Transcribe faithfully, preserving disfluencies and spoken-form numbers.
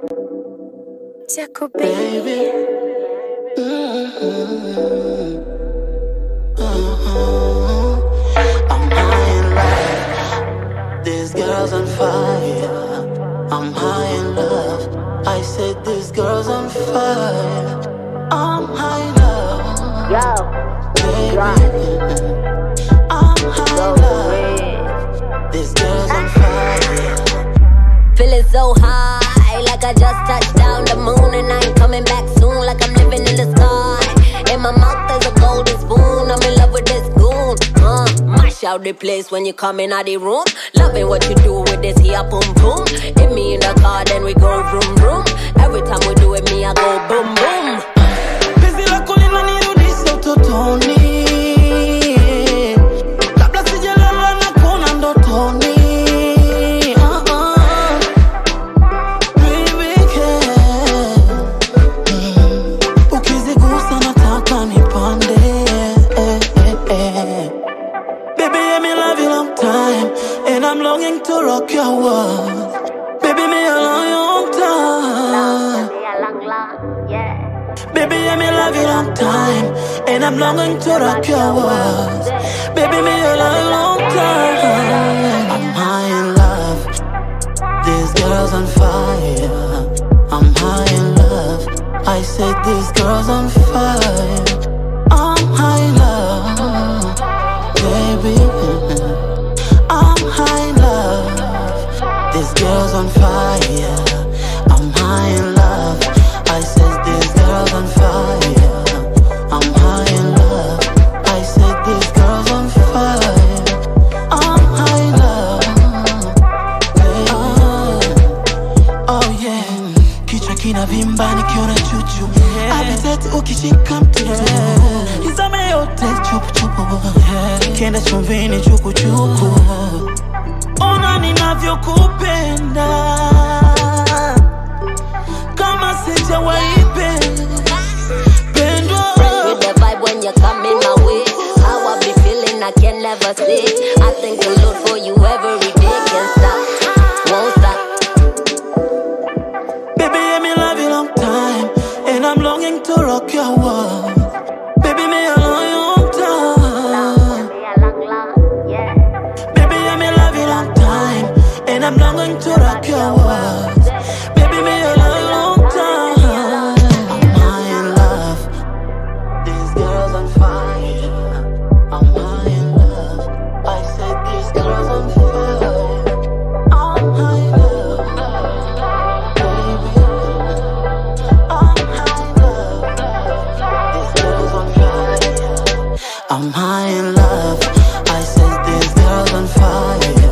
Jaco baby. Mm-hmm. Uh-huh. I'm high in love. This girl's on fire. I'm high in love. I said this girl's on fire. I'm high in love. Yo, baby. right. I'm high So in love. This girl's on fire. Feeling so high, like I just touched down the moon, and I ain't coming back soon, like I'm living in the sky. In my mouth there's a golden spoon, I'm in love with this goon. Uh, mash out the place when you come in out the room. Loving what you do with this here boom boom. Hit me in the car, then we go vroom vroom. Every time we do it, me I go boom boom. Penzi lako linanirudisha utotoni, kabla sijalala nakuona ndotoni. I'm longing to rock your world. Baby, me a long, long time. Baby, I'm in love you long time. And I'm longing to rock your world. Baby, me a long, long time. I'm high in love. This girl's on fire. I'm high in love. I said this girl's on fire. I'm high in love, baby. I'm high in love. This girl's on fire. I'm high in love. I said this girl's on fire. I'm high in love. I said this girl's on fire. I'm high in love, baby. Oh yeah. Kichwa kinavimba nikiona chuchu. Appetite ukishika mtutu. Nizame yote chupu chupu. Kenda chumvini chuku chuku. Ona ninavyokupenda, kama sijawahi penda. Fresh with the vibe when you come in my way. How I be feeling I can never say. I thank the Lord for you every day. Can't stop, won't stop. Baby, I'm in love you long time, and I'm longing to rock your world. Baby, me a long, long time. Baby, I'm in love you long time, and I'm longing to rock your world. Baby, me a long, long time. I'm high in love. This girl's on fire. I'm high in love. I said this girl's on fire. I'm high in love, baby. I'm high in love. This girl's on fire. I'm high in love. I said this girl's on fire.